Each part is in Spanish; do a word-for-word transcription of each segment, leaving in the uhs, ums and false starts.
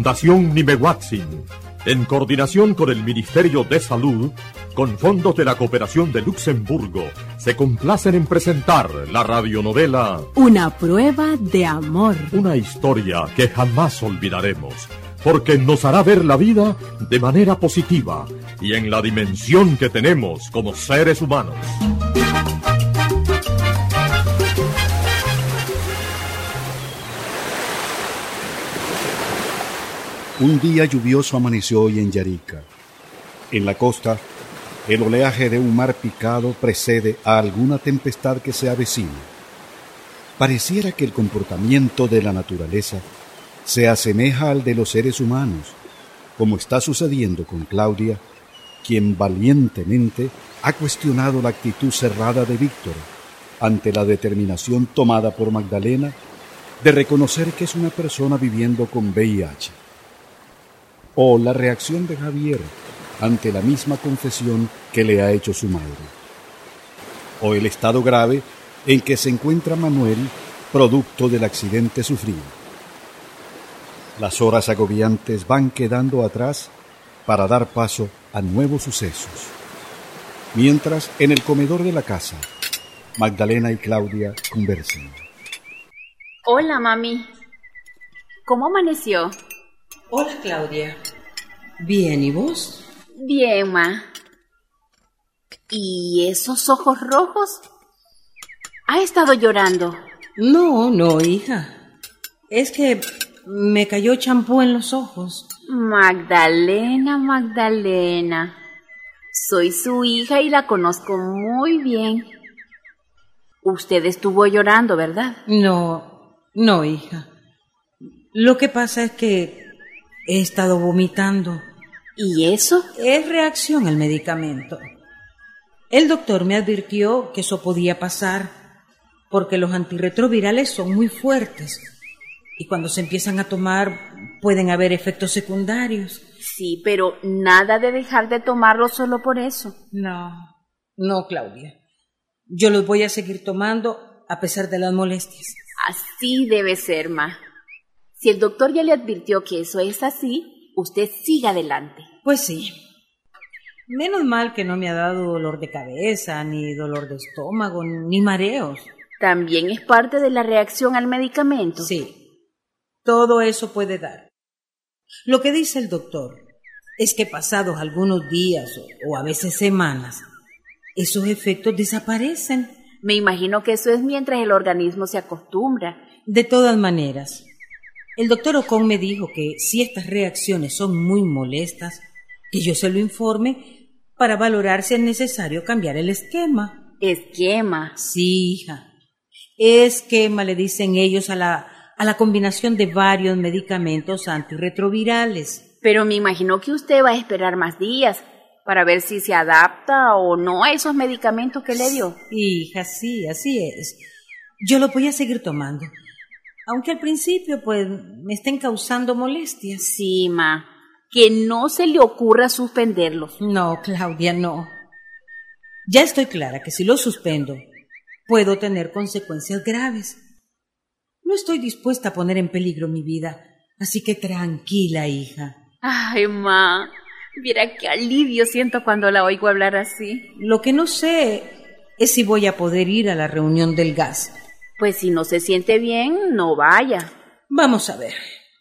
Fundación Nimehuatzin, en coordinación con el Ministerio de Salud, con fondos de la Cooperación de Luxemburgo, se complacen en presentar la radionovela Una prueba de amor. Una historia que jamás olvidaremos, porque nos hará ver la vida de manera positiva y en la dimensión que tenemos como seres humanos. Un día lluvioso amaneció hoy en Yarica. En la costa, el oleaje de un mar picado precede a alguna tempestad que se avecina. Pareciera que el comportamiento de la naturaleza se asemeja al de los seres humanos, como está sucediendo con Claudia, quien valientemente ha cuestionado la actitud cerrada de Víctor ante la determinación tomada por Magdalena de reconocer que es una persona viviendo con V I H. O la reacción de Javier ante la misma confesión que le ha hecho su madre. O el estado grave en que se encuentra Manuel, producto del accidente sufrido. Las horas agobiantes van quedando atrás para dar paso a nuevos sucesos. Mientras, en el comedor de la casa, Magdalena y Claudia conversan. Hola, mami. ¿Cómo amaneció? Hola, Claudia. Bien, ¿y vos? Bien, ma. ¿Y esos ojos rojos? ¿Ha estado llorando? No, no, hija. Es que me cayó champú en los ojos. Magdalena, Magdalena. Soy su hija y la conozco muy bien. Usted estuvo llorando, ¿verdad? No, no, hija. Lo que pasa es que he estado vomitando. ¿Y eso? Es reacción al medicamento. El doctor me advirtió que eso podía pasar porque los antirretrovirales son muy fuertes y cuando se empiezan a tomar pueden haber efectos secundarios. Sí, pero nada de dejar de tomarlo solo por eso. No, no, Claudia. Yo los voy a seguir tomando a pesar de las molestias. Así debe ser, ma. Si el doctor ya le advirtió que eso es así, usted siga adelante. Pues sí. Menos mal que no me ha dado dolor de cabeza, ni dolor de estómago, ni mareos. ¿También es parte de la reacción al medicamento? Sí. Todo eso puede dar. Lo que dice el doctor es que pasados algunos días o, o a veces semanas, esos efectos desaparecen. Me imagino que eso es mientras el organismo se acostumbra. De todas maneras, el doctor Ocon me dijo que si estas reacciones son muy molestas, que yo se lo informe para valorar si es necesario cambiar el esquema. ¿Esquema? Sí, hija. Esquema le dicen ellos a la, a la combinación de varios medicamentos antirretrovirales. Pero me imagino que usted va a esperar más días para ver si se adapta o no a esos medicamentos que le dio. Hija, sí, así es. Yo lo voy a seguir tomando. Aunque al principio, pues, me estén causando molestias. Sí, ma. Que no se le ocurra suspenderlos. No, Claudia, no. Ya estoy clara que si lo suspendo, puedo tener consecuencias graves. No estoy dispuesta a poner en peligro mi vida, así que tranquila, hija. Ay, ma. Viera qué alivio siento cuando la oigo hablar así. Lo que no sé es si voy a poder ir a la reunión del gas. Pues si no se siente bien, no vaya. Vamos a ver.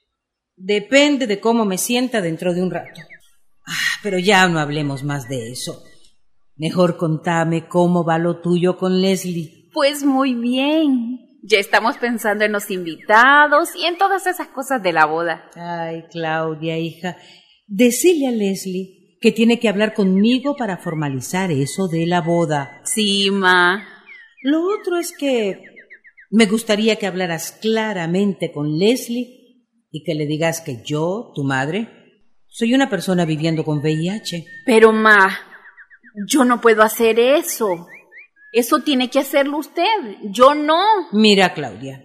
Depende de cómo me sienta dentro de un rato. Ah, pero ya no hablemos más de eso. Mejor contame cómo va lo tuyo con Leslie. Pues muy bien. Ya estamos pensando en los invitados y en todas esas cosas de la boda. Ay, Claudia, hija, decile a Leslie que tiene que hablar conmigo para formalizar eso de la boda. Sí, ma. Lo otro es que me gustaría que hablaras claramente con Leslie y que le digas que yo, tu madre, soy una persona viviendo con V I H. Pero, ma, yo no puedo hacer eso. Eso tiene que hacerlo usted, yo no. Mira, Claudia,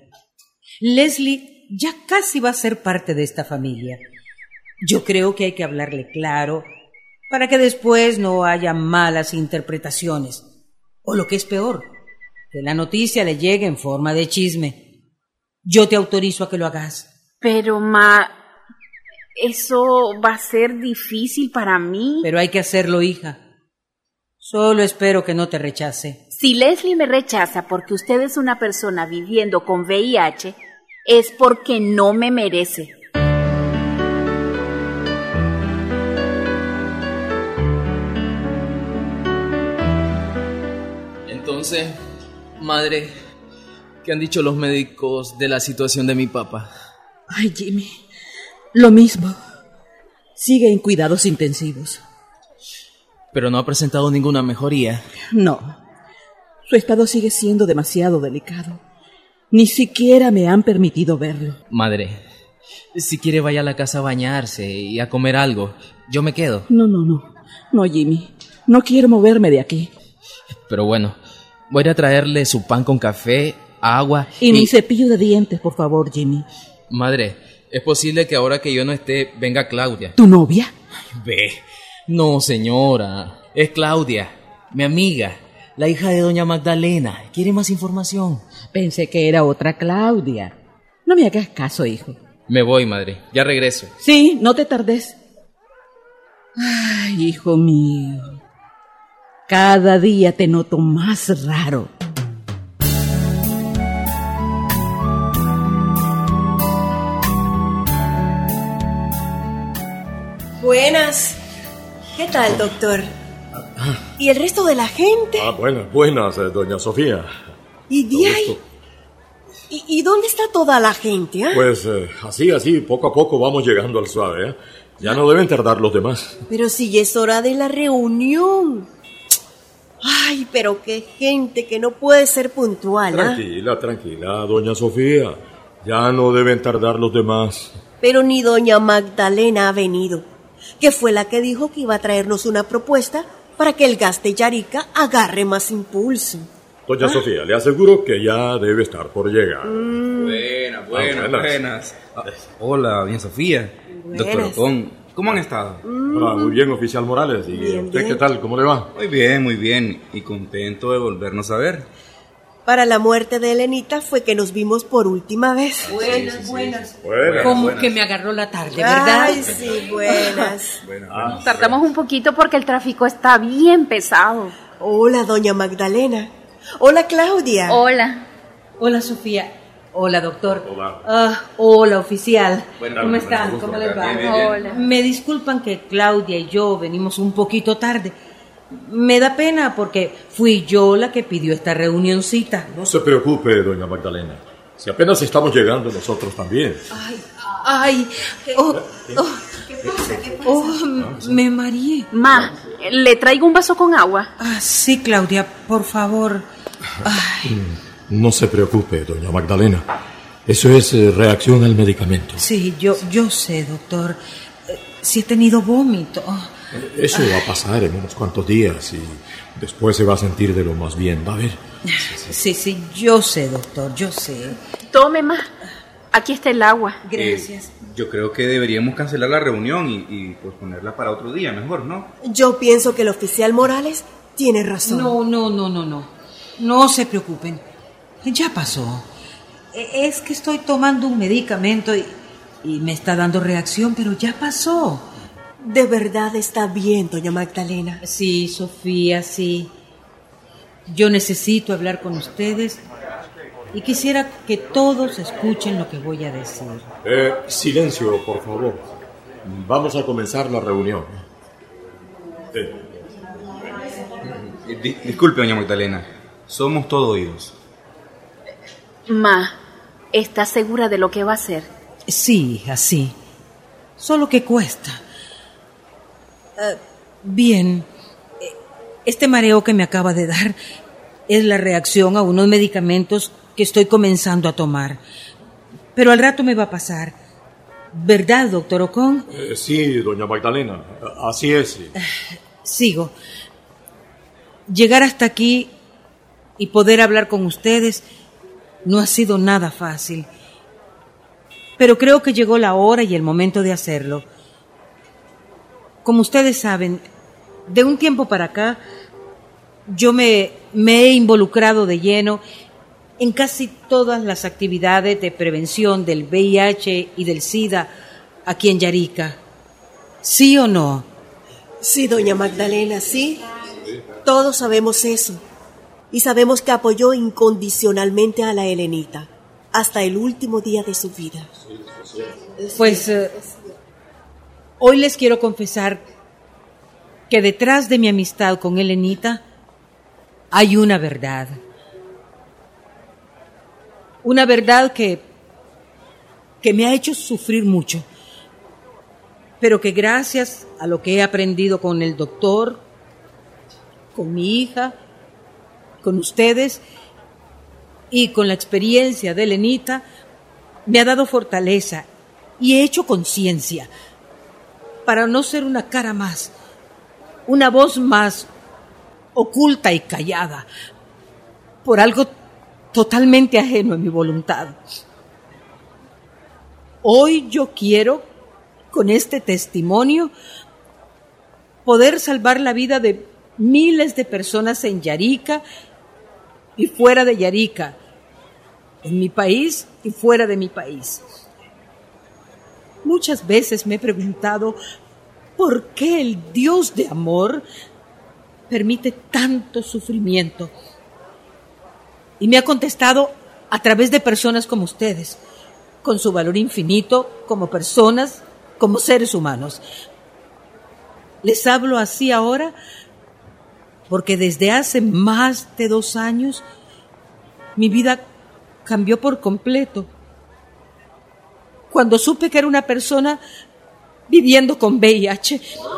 Leslie ya casi va a ser parte de esta familia. Yo creo que hay que hablarle claro para que después no haya malas interpretaciones. O lo que es peor, que la noticia le llegue en forma de chisme. Yo te autorizo a que lo hagas. Pero, ma, Eso va a ser difícil para mí. Pero hay que hacerlo, hija. Solo espero que no te rechace. Si Leslie me rechaza porque usted es una persona viviendo con V I H, es porque no me merece. Entonces, madre, ¿qué han dicho los médicos de la situación de mi papá? Ay, Jimmy, lo mismo. Sigue en cuidados intensivos. Pero no ha presentado ninguna mejoría. No, su estado sigue siendo demasiado delicado. Ni siquiera me han permitido verlo. Madre, si quiere vaya a la casa a bañarse y a comer algo. Yo me quedo. No, no, no. No, Jimmy. No quiero moverme de aquí. Pero bueno, voy a ir a traerle su pan con café, agua y... Y mi cepillo de dientes, por favor, Jimmy. Madre, es posible que ahora que yo no esté, venga Claudia. ¿Tu novia? Ve. No, señora. Es Claudia, mi amiga, la hija de doña Magdalena. ¿Quiere más información? Pensé que era otra Claudia. No me hagas caso, hijo. Me voy, madre. Ya regreso. Sí, no te tardes. Ay, hijo mío. Cada día te noto más raro. Buenas. ¿Qué tal, doctor? ¿Y el resto de la gente? Ah, buenas, buenas, eh, doña Sofía. ¿Y de ahí? ¿Y, ¿Y dónde está toda la gente? ¿eh? Pues eh, así, así, poco a poco vamos llegando al suave. ¿eh? Ya no deben tardar los demás. Pero si ya es hora de la reunión. Ay, pero qué gente que no puede ser puntual. Tranquila, ¿eh? tranquila, doña Sofía. Ya no deben tardar los demás. Pero ni doña Magdalena ha venido, que fue la que dijo que iba a traernos una propuesta para que el gas de Yarica agarre más impulso. Doña ¿Ah? Sofía, le aseguro que ya debe estar por llegar. Mm. Buenas, buenas, ah, buenas. buenas. Ah, hola, doña Sofía. Buenas. Doctor Ocón, ¿cómo han estado? Mm. Hola, muy bien, oficial Morales. ¿Y bien, usted bien. qué tal? ¿Cómo le va? Muy bien, muy bien. Y contento de volvernos a ver. Para la muerte de Elenita fue que nos vimos por última vez. Buenas, sí, sí, sí. buenas. buenas. Como buenas. que me agarró la tarde, ¿verdad? Ay, sí, buenas. buenas, buenas. Tardamos un poquito porque el tráfico está bien pesado. Hola, doña Magdalena. Hola, Claudia. Hola. Hola, Sofía. Hola, doctor. Hola. Uh, hola, oficial. Bueno, ¿Cómo bueno, están? bueno, ¿Cómo les va? Bien, bien, bien. Hola. Me disculpan que Claudia y yo venimos un poquito tarde. Me da pena porque fui yo la que pidió esta reunioncita. No se preocupe, doña Magdalena. Si apenas estamos llegando nosotros también. Ay, ay. Oh, oh, ¿Qué pasa? ¿Qué pasa? Oh, me mareé. Ma, ¿le traigo un vaso con agua? Ah, sí, Claudia, por favor. Ay. No se preocupe, doña Magdalena. Eso es eh, reacción al medicamento. Sí, yo, yo sé, doctor. Eh, si he tenido vómito. Eso va a pasar en unos cuantos días y después se va a sentir de lo más bien, ¿va a ver? Sí, sí, yo sé, doctor, yo sé. Tome, ma. Aquí está el agua. Gracias. Eh, yo creo que deberíamos cancelar la reunión y, y posponerla para otro día, mejor, ¿no? Yo pienso que el oficial Morales tiene razón. No, no, no, no, no. No se preocupen. Ya pasó. Es que estoy tomando un medicamento y, y me está dando reacción, pero ya pasó. De verdad está bien, doña Magdalena. Sí, Sofía, sí. Yo necesito hablar con ustedes y quisiera que todos escuchen lo que voy a decir. Eh, silencio, por favor. Vamos a comenzar la reunión. Eh. Di- disculpe, doña Magdalena. Somos todo oídos. Ma, ¿estás segura de lo que va a hacer? Sí, hija, sí. Solo que cuesta. Uh, bien, este mareo que me acaba de dar es la reacción a unos medicamentos que estoy comenzando a tomar. Pero al rato me va a pasar. ¿Verdad, doctor Ocón? Eh, sí, doña Magdalena, así es. Sí. Uh, sigo. Llegar hasta aquí y poder hablar con ustedes no ha sido nada fácil. Pero creo que llegó la hora y el momento de hacerlo. Como ustedes saben, de un tiempo para acá, yo me, me he involucrado de lleno en casi todas las actividades de prevención del V I H y del SIDA aquí en Yarica. ¿Sí o no? Sí, doña Magdalena, sí. Todos sabemos eso. Y sabemos que apoyó incondicionalmente a la Helenita hasta el último día de su vida. Pues eh, hoy les quiero confesar que detrás de mi amistad con Helenita hay una verdad. Una verdad que, que me ha hecho sufrir mucho, pero que gracias a lo que he aprendido con el doctor, con mi hija, con ustedes y con la experiencia de Helenita, me ha dado fortaleza y he hecho conciencia para no ser una cara más, una voz más oculta y callada, por algo totalmente ajeno a mi voluntad. Hoy yo quiero, con este testimonio, poder salvar la vida de miles de personas en Yarica y fuera de Yarica, en mi país y fuera de mi país. Muchas veces me he preguntado por qué el Dios de amor permite tanto sufrimiento. Y me ha contestado a través de personas como ustedes, con su valor infinito como personas, como seres humanos. Les hablo así ahora porque desde hace más de dos años mi vida cambió por completo. Cuando supe que era una persona viviendo con V I H.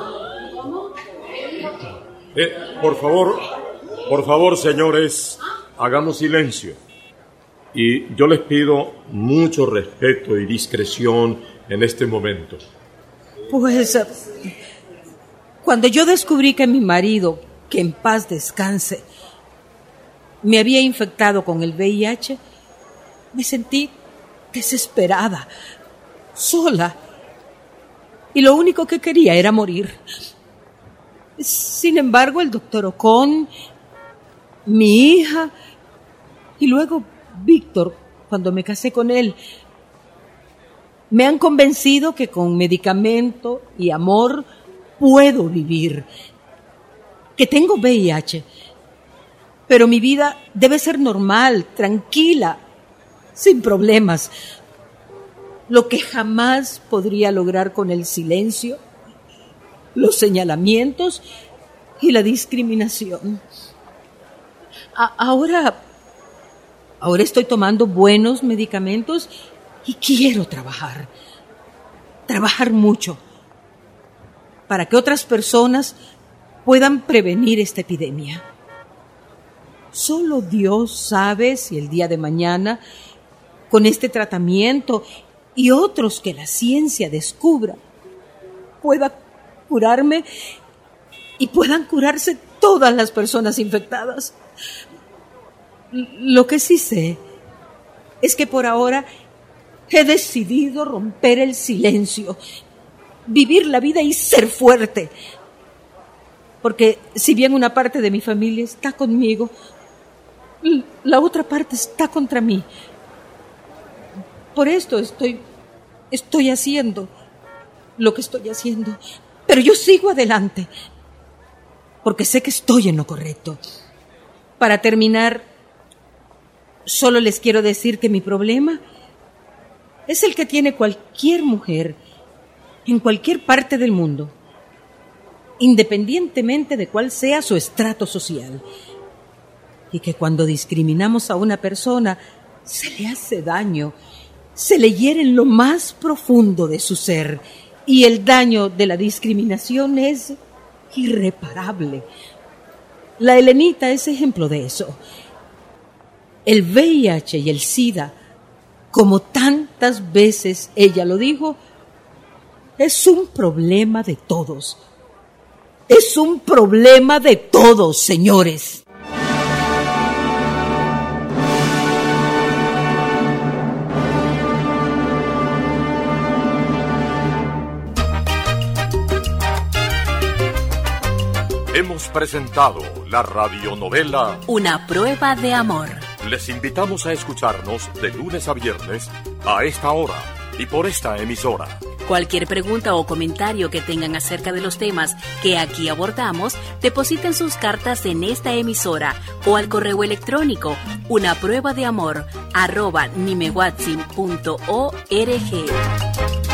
Eh, por favor, por favor, señores, hagamos silencio. Y yo les pido mucho respeto y discreción en este momento. Pues, cuando yo descubrí que mi marido, que en paz descanse, me había infectado con el V I H, me sentí desesperada, sola, y lo único que quería era morir. Sin embargo, el doctor Ocon, mi hija, y luego Víctor, cuando me casé con él, me han convencido que con medicamento y amor puedo vivir, que tengo V I H, pero mi vida debe ser normal, tranquila, sin problemas, lo que jamás podría lograr con el silencio, los señalamientos y la discriminación. A- ahora, ahora estoy tomando buenos medicamentos y quiero trabajar, trabajar mucho, para que otras personas puedan prevenir esta epidemia. Solo Dios sabe si el día de mañana, con este tratamiento y otros que la ciencia descubra, pueda curarme y puedan curarse todas las personas infectadas. Lo que sí sé es que por ahora he decidido romper el silencio, vivir la vida y ser fuerte. Porque si bien una parte de mi familia está conmigo, la otra parte está contra mí. Por esto estoy, estoy haciendo lo que estoy haciendo. Pero yo sigo adelante, porque sé que estoy en lo correcto. Para terminar, solo les quiero decir que mi problema es el que tiene cualquier mujer en cualquier parte del mundo, independientemente de cuál sea su estrato social. Y que cuando discriminamos a una persona, se le hace daño, se le hiere en lo más profundo de su ser, y el daño de la discriminación es irreparable. La Helenita es ejemplo de eso. El V I H y el SIDA, como tantas veces ella lo dijo, es un problema de todos. Es un problema de todos, señores. Hemos presentado la radionovela Una prueba de amor. Les invitamos a escucharnos de lunes a viernes a esta hora y por esta emisora. Cualquier pregunta o comentario que tengan acerca de los temas que aquí abordamos, depositen sus cartas en esta emisora o al correo electrónico una prueba de amor arroba nimehuatzin punto org.